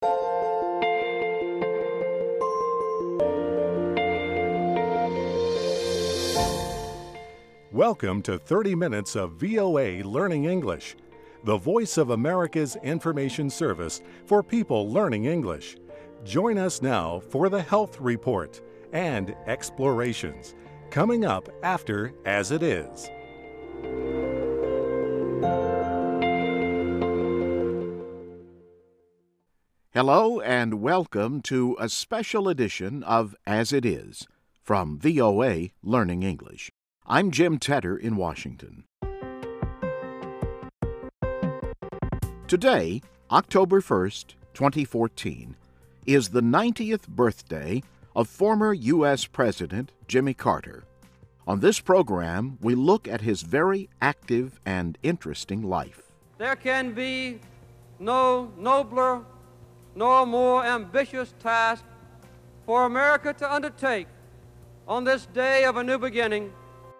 Welcome to 30 Minutes of VOA Learning English, the voice of America's information service for people learning English. Join us now for the Health Report and Explorations, coming up after As It Is. Hello and welcome to a special edition of As It Is from VOA Learning English. I'm Jim Tedder in Washington. Today, October 1st, 2014, is the 90th birthday of former U.S. President Jimmy Carter. On this program, we look at his very active and interesting life. There can be no nobler nor more ambitious task for America to undertake on this day of a new beginning.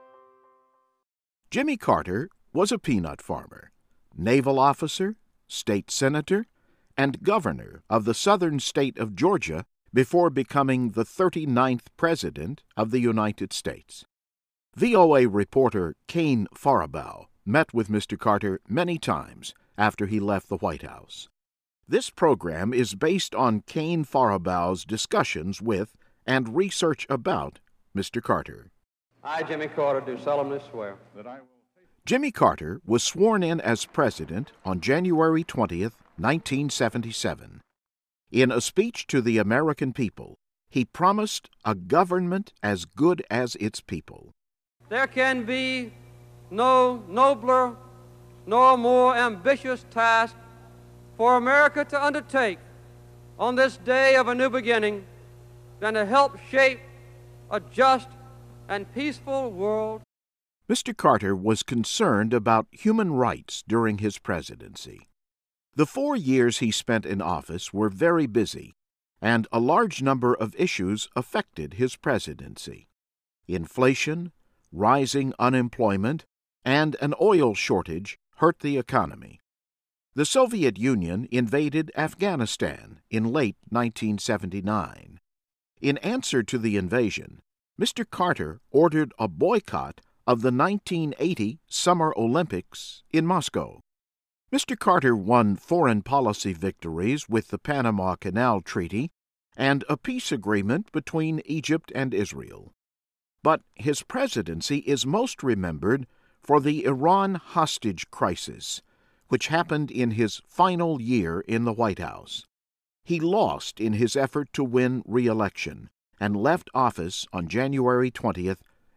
Jimmy Carter was a peanut farmer, naval officer, state senator, and governor of the southern state of Georgia before becoming the 39th President of the United States. VOA reporter Kane Farabaugh met with Mr. Carter many times after he left the White House. This program is based on Kane Farabaugh's discussions with and research about Mr. Carter. I, Jimmy Carter, do solemnly swear that Jimmy Carter was sworn in as president on January 20th, 1977. In a speech to the American people, he promised a government as good as its people. There can be no nobler nor more ambitious task for America to undertake on this day of a new beginning than to help shape a just and peaceful world. Mr. Carter was concerned about human rights during his presidency. The 4 years he spent in office were very busy, and a large number of issues affected his presidency. Inflation, rising unemployment, and an oil shortage hurt the economy. The Soviet Union invaded Afghanistan in late 1979. In answer to the invasion, Mr. Carter ordered a boycott of the 1980 Summer Olympics in Moscow. Mr. Carter won foreign policy victories with the Panama Canal Treaty and a peace agreement between Egypt and Israel. But his presidency is most remembered for the Iran hostage crisis, which happened in his final year in the White House. He lost in his effort to win re-election and left office on January 20th,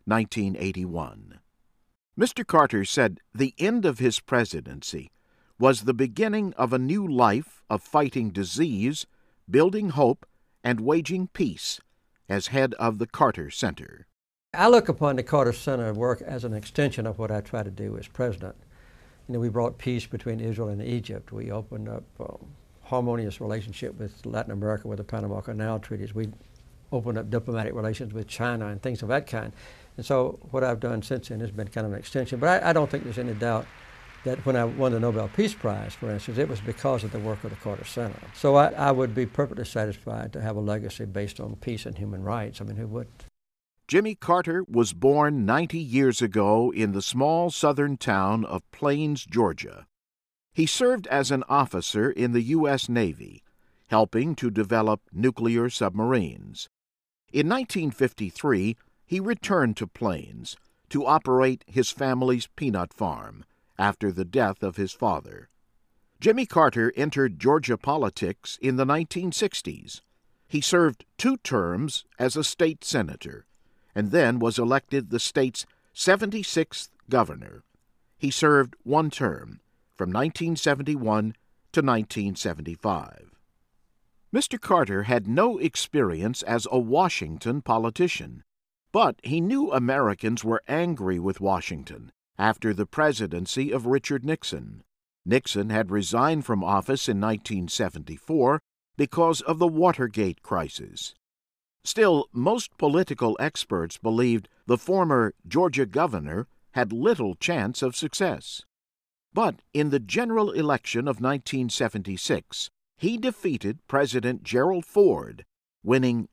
1981. Mr. Carter said the end of his presidency was the beginning of a new life of fighting disease, building hope, and waging peace as head of the Carter Center. I look upon the Carter Center work as an extension of what I try to do as president. We brought peace between Israel and Egypt. We opened up harmonious relationship with Latin America with the Panama Canal treaties. We opened up diplomatic relations with China and things of that kind. And so what I've done since then has been kind of an extension. But I don't think there's any doubt that when I won the Nobel Peace Prize, for instance, it was because of the work of the Carter Center. So I would be perfectly satisfied to have a legacy based on peace and human rights. I mean, who wouldn't? Jimmy Carter was born 90 years ago in the small southern town of Plains, Georgia. He served as an officer in the U.S. Navy, helping to develop nuclear submarines. In 1953, he returned to Plains to operate his family's peanut farm after the death of his father. Jimmy Carter entered Georgia politics in the 1960s. He served 2 terms as a state senator, and then was elected the state's 76th governor. He served 1 term, from 1971 to 1975. Mr. Carter had no experience as a Washington politician, but he knew Americans were angry with Washington after the presidency of Richard Nixon. Nixon had resigned from office in 1974 because of the Watergate crisis. Still, most political experts believed the former Georgia governor had little chance of success. But in the general election of 1976, he defeated President Gerald Ford, winning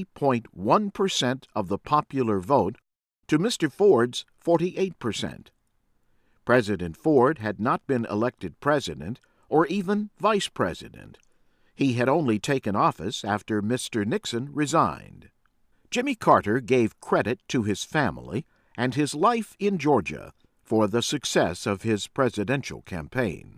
50.1% of the popular vote to Mr. Ford's 48%. President Ford had not been elected president or even vice president. He had only taken office after Mr. Nixon resigned. Jimmy Carter gave credit to his family and his life in Georgia for the success of his presidential campaign.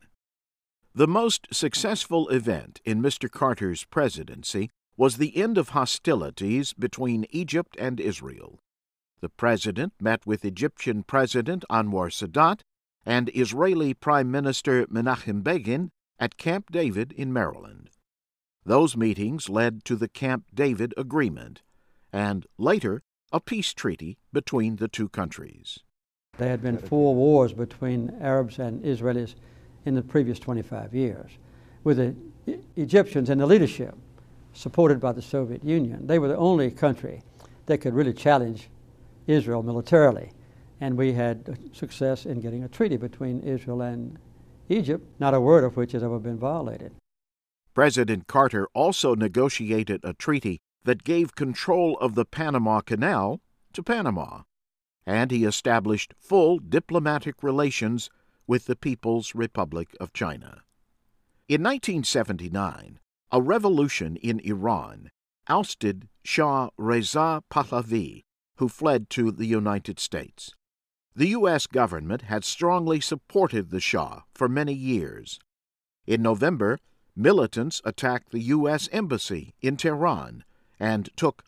The most successful event in Mr. Carter's presidency was the end of hostilities between Egypt and Israel. The president met with Egyptian President Anwar Sadat and Israeli Prime Minister Menachem Begin at Camp David in Maryland. Those meetings led to the Camp David Agreement, and later a peace treaty between the two countries. There had been 4 wars between Arabs and Israelis in the previous 25 years, with the Egyptians in the leadership, supported by the Soviet Union. They were the only country that could really challenge Israel militarily, and we had success in getting a treaty between Israel and Egypt, not a word of which has ever been violated. President Carter also negotiated a treaty that gave control of the Panama Canal to Panama, and he established full diplomatic relations with the People's Republic of China. In 1979, a revolution in Iran ousted Shah Reza Pahlavi, who fled to the United States. The U.S. government had strongly supported the Shah for many years. In November, militants attacked the U.S. Embassy in Tehran and took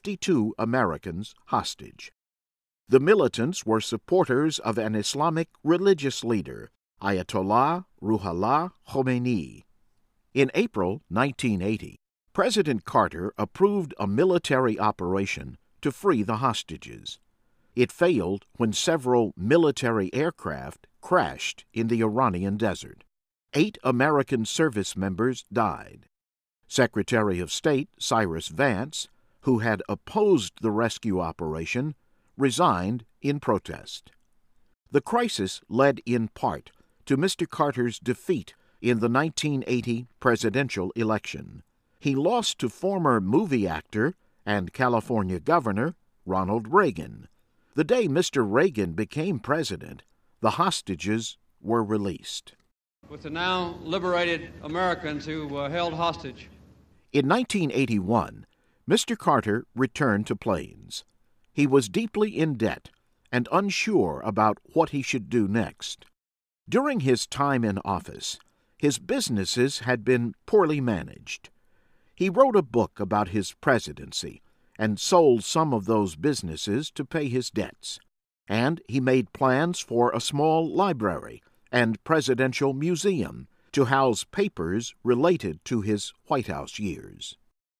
52 Americans hostage. The militants were supporters of an Islamic religious leader, Ayatollah Ruhollah Khomeini. In April 1980, President Carter approved a military operation to free the hostages. It failed when several military aircraft crashed in the Iranian desert. 8 American service members died. Secretary of State Cyrus Vance, who had opposed the rescue operation, resigned in protest. The crisis led in part to Mr. Carter's defeat in the 1980 presidential election. He lost to former movie actor and California Governor Ronald Reagan. The day Mr. Reagan became president, the hostages were released. With the now liberated Americans who were held hostage. In 1981, Mr. Carter returned to Plains. He was deeply in debt and unsure about what he should do next. During his time in office, his businesses had been poorly managed. He wrote a book about his presidency and sold some of those businesses to pay his debts, and he made plans for a small library and presidential museum to house papers related to his White House years.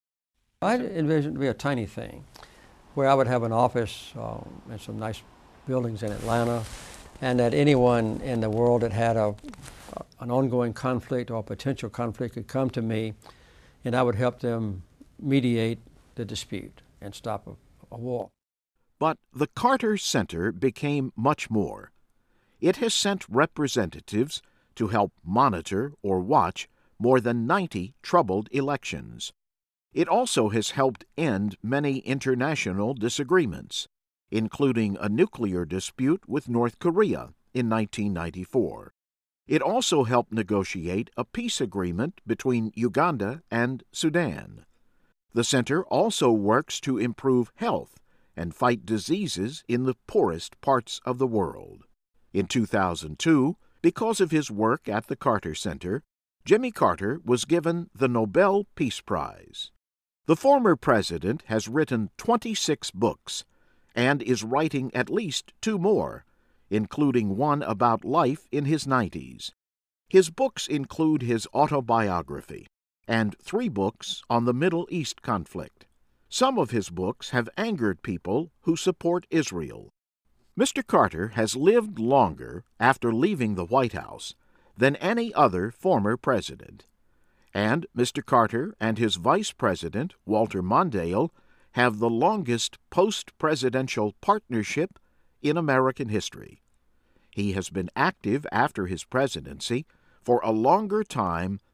I envisioned it to be a tiny thing, where I would have an office and some nice buildings in Atlanta, and that anyone in the world that had an ongoing conflict or a potential conflict could come to me, and I would help them mediate the dispute and stop a war. But the Carter Center became much more. It has sent representatives to help monitor or watch more than 90 troubled elections. It also has helped end many international disagreements, including a nuclear dispute with North Korea in 1994. It also helped negotiate a peace agreement between Uganda and Sudan. The center also works to improve health and fight diseases in the poorest parts of the world. In 2002, because of his work at the Carter Center, Jimmy Carter was given the Nobel Peace Prize. The former president has written 26 books and is writing at least 2 more, including one about life in his 90s. His books include his autobiography and 3 books on the Middle East conflict. Some of his books have angered people who support Israel. Mr. Carter has lived longer after leaving the White House than any other former president. And Mr. Carter and his vice president, Walter Mondale, have the longest post-presidential partnership in American history. He has been active after his presidency for a longer time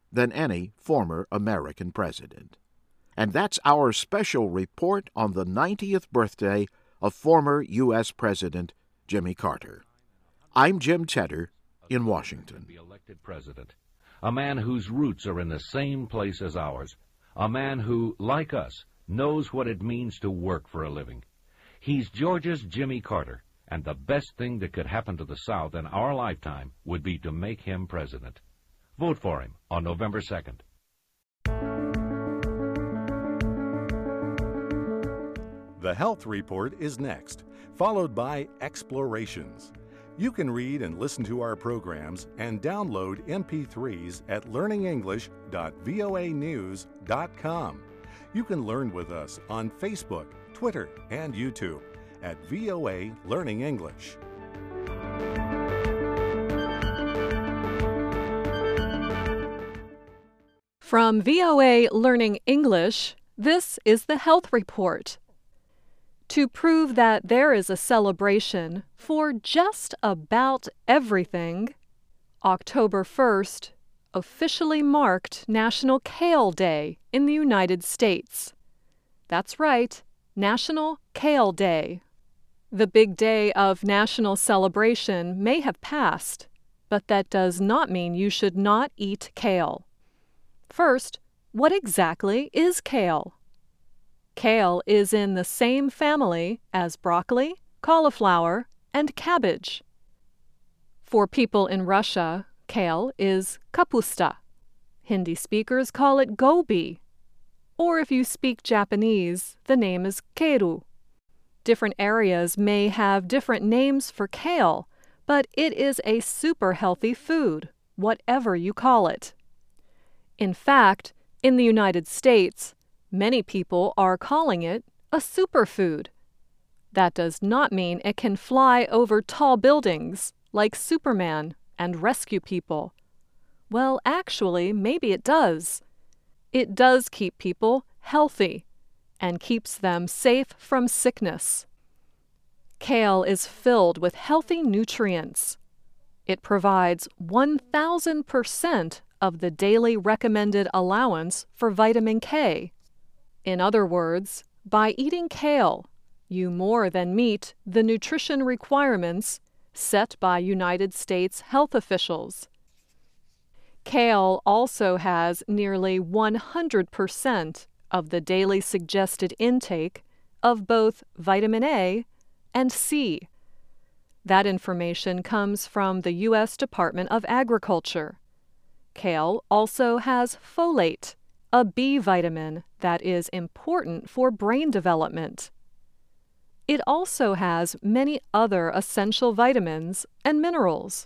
than any former American president. And that's our special report on the 90th birthday of former U.S. President Jimmy Carter. I'm Jim Tedder in Washington. Be elected president, a man whose roots are in the same place as ours, a man who, like us, knows what it means to work for a living. He's Georgia's Jimmy Carter, and the best thing that could happen to the South in our lifetime would be to make him president. Vote for him on November 2nd. The Health Report is next, followed by Explorations. You can read and listen to our programs and download MP3s at learningenglish.voanews.com. You can learn with us on Facebook, Twitter, and YouTube at VOA Learning English. From VOA Learning English, this is the Health Report. To prove that there is a celebration for just about everything, October 1st officially marked National Kale Day in the United States. That's right, National Kale Day. The big day of national celebration may have passed, but that does not mean you should not eat kale. First, what exactly is kale? Kale is in the same family as broccoli, cauliflower, and cabbage. For people in Russia, kale is kapusta. Hindi speakers call it gobi. Or if you speak Japanese, the name is keiru. Different areas may have different names for kale, but it is a super healthy food, whatever you call it. In fact, in the United States, many people are calling it a superfood. That does not mean it can fly over tall buildings like Superman and rescue people. Well, actually, maybe it does. It does keep people healthy and keeps them safe from sickness. Kale is filled with healthy nutrients. It provides 1,000% of the daily recommended allowance for vitamin K. In other words, by eating kale, you more than meet the nutrition requirements set by United States health officials. Kale also has nearly 100% of the daily suggested intake of both vitamin A and C. That information comes from the U.S. Department of Agriculture. Kale also has folate, a B vitamin that is important for brain development. It also has many other essential vitamins and minerals.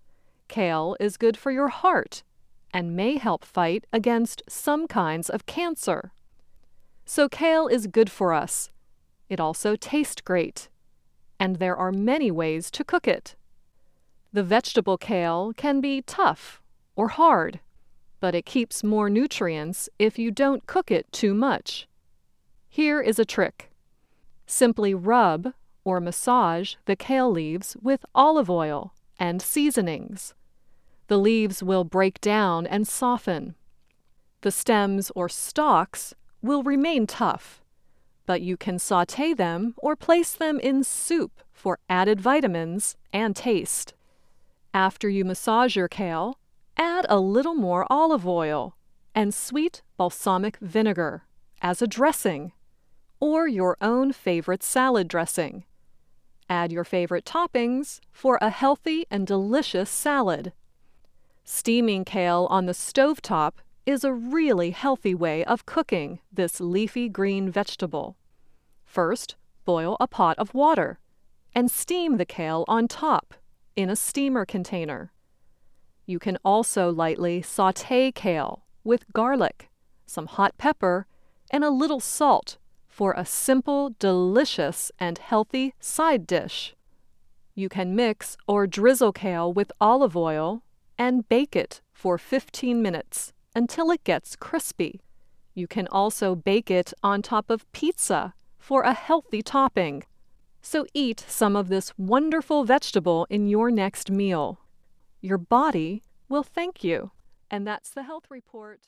Kale is good for your heart and may help fight against some kinds of cancer. So kale is good for us. It also tastes great, and there are many ways to cook it. The vegetable kale can be tough or hard, but it keeps more nutrients if you don't cook it too much. Here is a trick. Simply rub or massage the kale leaves with olive oil and seasonings. The leaves will break down and soften. The stems or stalks will remain tough, but you can sauté them or place them in soup for added vitamins and taste. After you massage your kale, add a little more olive oil and sweet balsamic vinegar as a dressing, or your own favorite salad dressing. Add your favorite toppings for a healthy and delicious salad. Steaming kale on the stovetop is a really healthy way of cooking this leafy green vegetable. First, boil a pot of water and steam the kale on top in a steamer container. You can also lightly sauté kale with garlic, some hot pepper, and a little salt for a simple, delicious, and healthy side dish. You can mix or drizzle kale with olive oil and bake it for 15 minutes until it gets crispy. You can also bake it on top of pizza for a healthy topping. So eat some of this wonderful vegetable in your next meal. Your body will thank you. And that's the Health Report.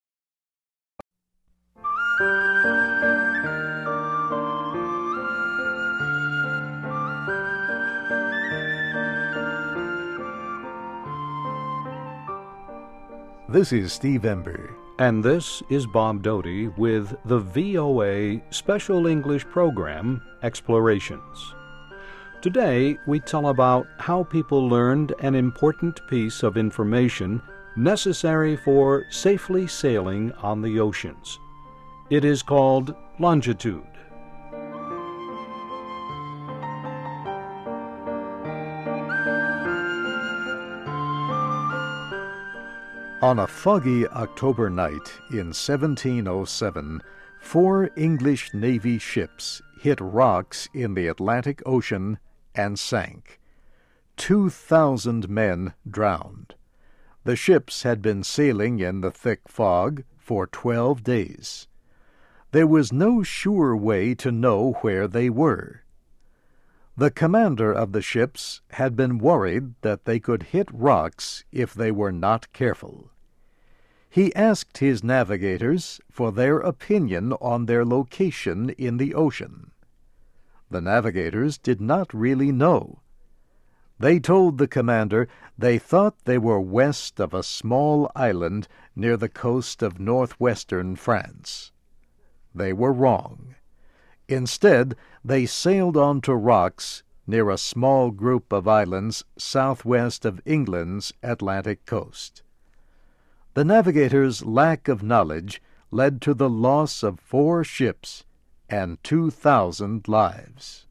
This is Steve Ember. And this is Bob Doty with the VOA Special English Program, Explorations. Today, we tell about how people learned an important piece of information necessary for safely sailing on the oceans. It is called longitude. On a foggy October night in 1707, 4 English Navy ships hit rocks in the Atlantic Ocean and sank. 2,000 men drowned. The ships had been sailing in the thick fog for 12 days. There was no sure way to know where they were. The commander of the ships had been worried that they could hit rocks if they were not careful. He asked his navigators for their opinion on their location in the ocean. The navigators did not really know. They told the commander they thought they were west of a small island near the coast of northwestern France. They were wrong. Instead, they sailed onto rocks near a small group of islands southwest of England's Atlantic coast. The navigators' lack of knowledge led to the loss of 4 ships and 2,000 lives.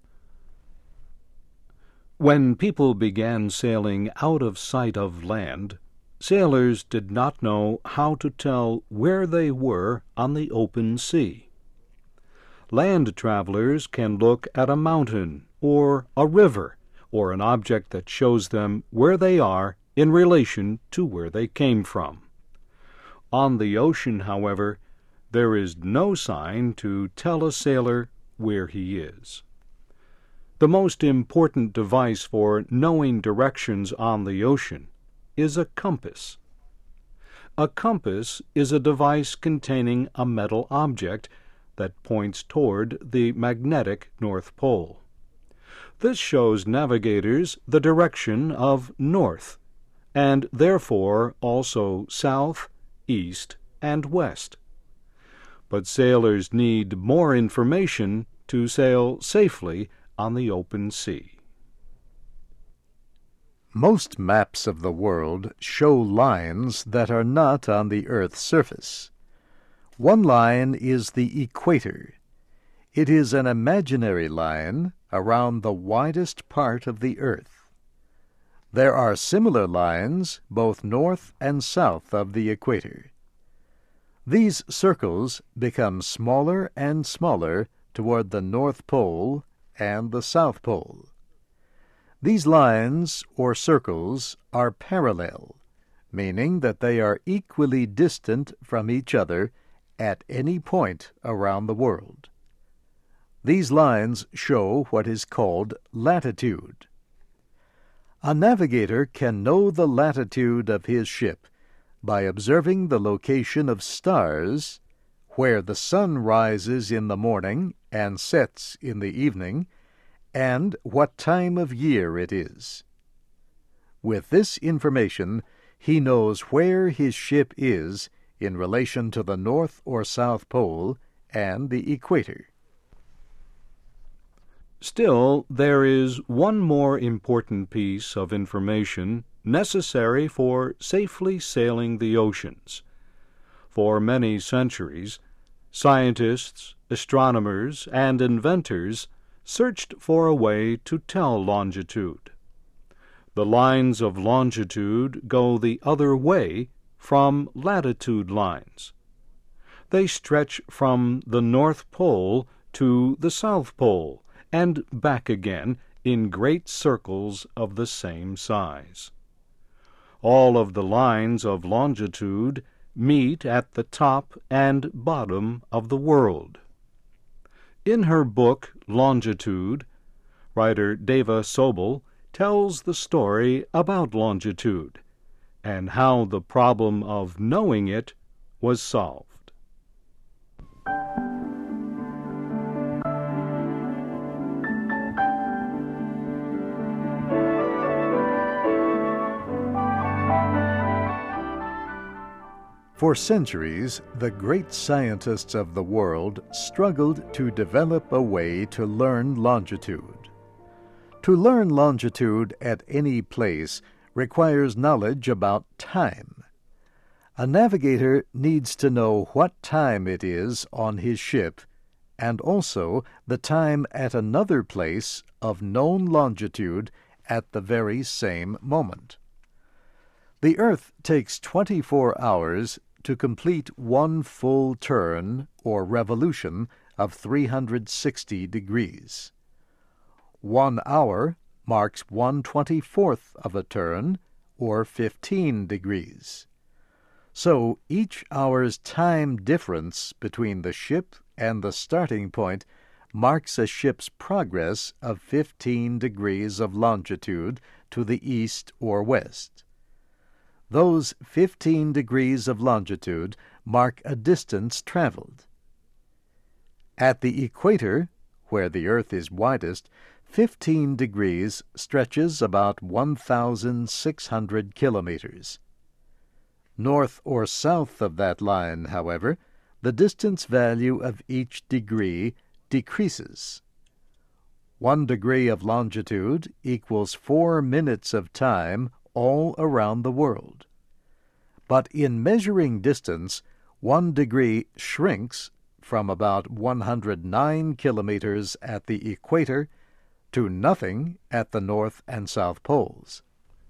When people began sailing out of sight of land, sailors did not know how to tell where they were on the open sea. Land travelers can look at a mountain or a river or an object that shows them where they are in relation to where they came from. On the ocean, however, there is no sign to tell a sailor where he is. The most important device for knowing directions on the ocean is a compass. A compass is a device containing a metal object that points toward the magnetic North Pole. This shows navigators the direction of north, and therefore also south, east, and west. But sailors need more information to sail safely on the open sea. Most maps of the world show lines that are not on the Earth's surface. One line is the equator. It is an imaginary line around the widest part of the Earth. There are similar lines both north and south of the equator. These circles become smaller and smaller toward the North Pole and the South Pole. These lines or circles are parallel, meaning that they are equally distant from each other at any point around the world. These lines show what is called latitude. A navigator can know the latitude of his ship by observing the location of stars, where the sun rises in the morning and sets in the evening, and what time of year it is. With this information, he knows where his ship is in relation to the North or South Pole and the equator. Still, there is one more important piece of information necessary for safely sailing the oceans. For many centuries, scientists, astronomers, and inventors searched for a way to tell longitude. The lines of longitude go the other way from latitude lines. They stretch from the North Pole to the South Pole and back again in great circles of the same size. All of the lines of longitude meet at the top and bottom of the world. In her book, Longitude, writer Deva Sobel tells the story about longitude, and how the problem of knowing it was solved. For centuries, the great scientists of the world struggled to develop a way to learn longitude. To learn longitude at any place requires knowledge about time. A navigator needs to know what time it is on his ship, and also the time at another place of known longitude at the very same moment. The Earth takes 24 hours to complete one full turn or revolution of 360 degrees. 1 hour marks 1/24th of a turn, or 15 degrees. So each hour's time difference between the ship and the starting point marks a ship's progress of 15 degrees of longitude to the east or west. Those 15 degrees of longitude mark a distance traveled. At the equator, where the Earth is widest, 15 degrees stretches about 1,600 kilometers. North or south of that line, however, the distance value of each degree decreases. 1 degree of longitude equals 4 minutes of time all around the world. But in measuring distance, 1 degree shrinks from about 109 kilometers at the equator to nothing at the North and South Poles.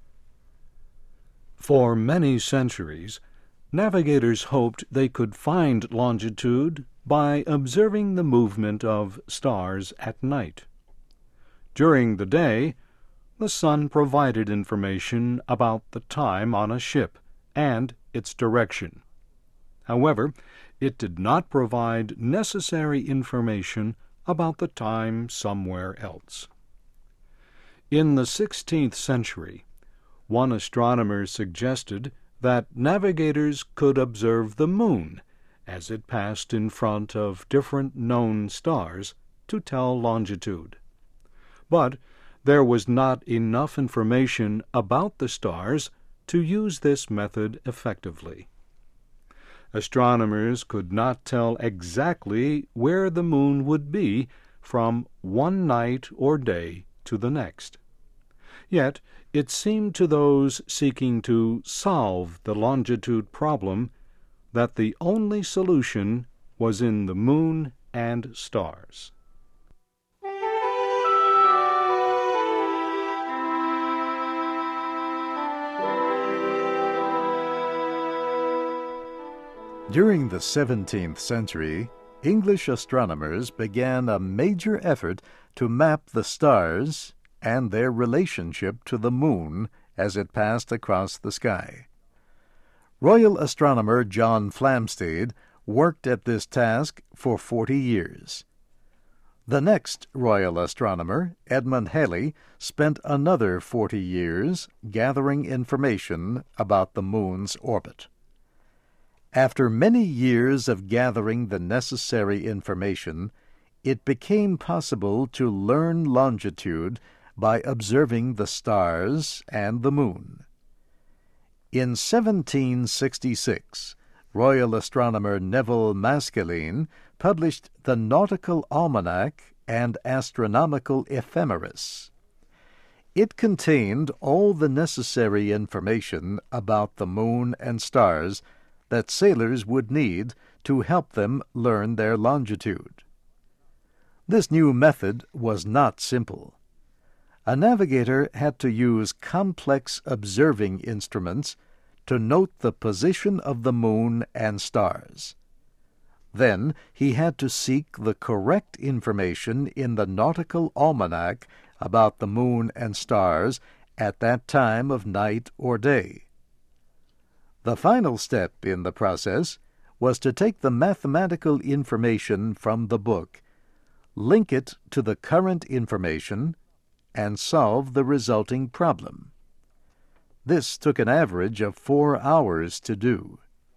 For many centuries, navigators hoped they could find longitude by observing the movement of stars at night. During the day, the sun provided information about the time on a ship and its direction. However, it did not provide necessary information about the time somewhere else. In the 16th century, one astronomer suggested that navigators could observe the moon as it passed in front of different known stars to tell longitude. But there was not enough information about the stars to use this method effectively. Astronomers could not tell exactly where the moon would be from one night or day to the next. Yet it seemed to those seeking to solve the longitude problem that the only solution was in the moon and stars. During the 17th century, English astronomers began a major effort to map the stars and their relationship to the moon as it passed across the sky. Royal astronomer John Flamsteed worked at this task for 40 years. The next royal astronomer, Edmund Halley, spent another 40 years gathering information about the moon's orbit. After many years of gathering the necessary information, it became possible to learn longitude by observing the stars and the moon. In 1766, Royal astronomer Neville Maskelyne published the Nautical Almanac and Astronomical Ephemeris. It contained all the necessary information about the moon and stars that sailors would need to help them learn their longitude. This new method was not simple. A navigator had to use complex observing instruments to note the position of the moon and stars. Then he had to seek the correct information in the Nautical Almanac about the moon and stars at that time of night or day. The final step in the process was to take the mathematical information from the book, link it to the current information, and solve the resulting problem. This took an average of 4 hours to do.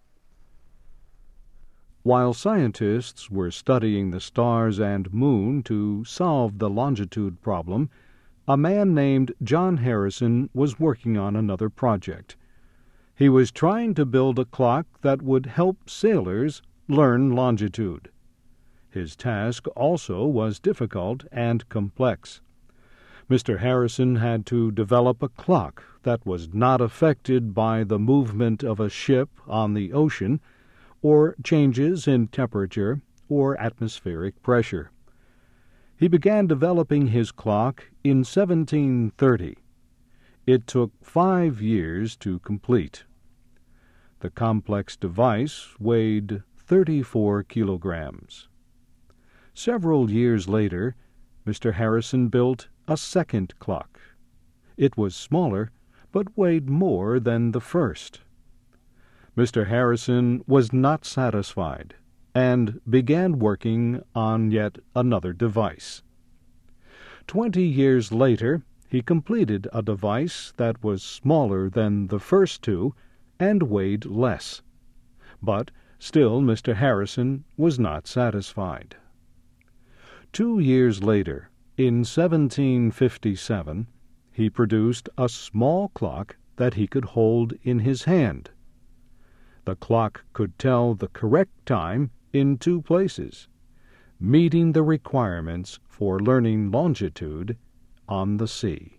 While scientists were studying the stars and moon to solve the longitude problem, a man named John Harrison was working on another project. He was trying to build a clock that would help sailors learn longitude. His task also was difficult and complex. Mr. Harrison had to develop a clock that was not affected by the movement of a ship on the ocean or changes in temperature or atmospheric pressure. He began developing his clock in 1730. It took 5 years to complete. The complex device weighed 34 kilograms. Several years later, Mr. Harrison built a second clock. It was smaller, but weighed more than the first. Mr. Harrison was not satisfied and began working on yet another device. 20 years later, he completed a device that was smaller than the first two and weighed less. But still Mr. Harrison was not satisfied. 2 years later, in 1757, he produced a small clock that he could hold in his hand. The clock could tell the correct time in 2 places, meeting the requirements for learning longitude on the sea.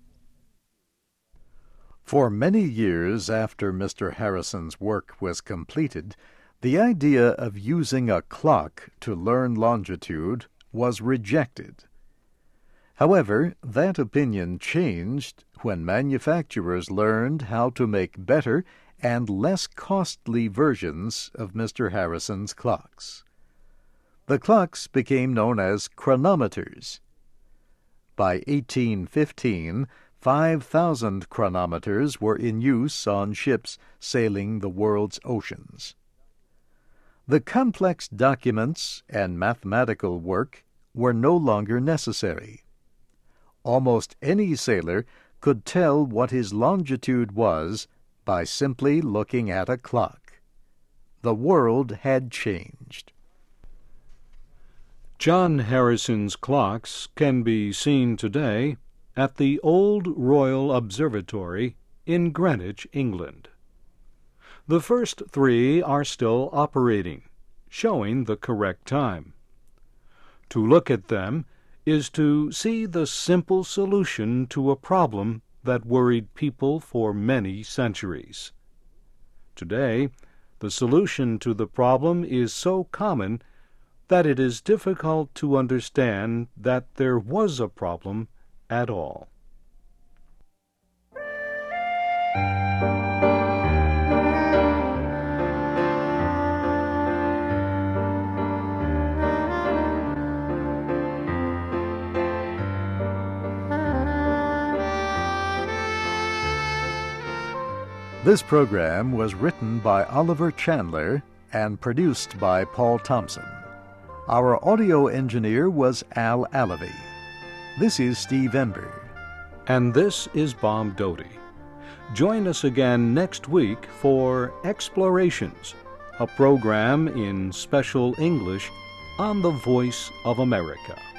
For many years after Mr. Harrison's work was completed, the idea of using a clock to learn longitude was rejected. However, that opinion changed when manufacturers learned how to make better and less costly versions of Mr. Harrison's clocks. The clocks became known as chronometers. By 1815, 5,000 chronometers were in use on ships sailing the world's oceans. The complex documents and mathematical work were no longer necessary. Almost any sailor could tell what his longitude was by simply looking at a clock. The world had changed. John Harrison's clocks can be seen today at the Old Royal Observatory in Greenwich, England. The first 3 are still operating, showing the correct time. To look at them is to see the simple solution to a problem that worried people for many centuries. Today, the solution to the problem is so common that it is difficult to understand that there was a problem at all. This program was written by Oliver Chandler and produced by Paul Thompson. Our audio engineer was Al Alavi. This is Steve Ember. And this is Bob Doty. Join us again next week for Explorations, a program in special English on the Voice of America.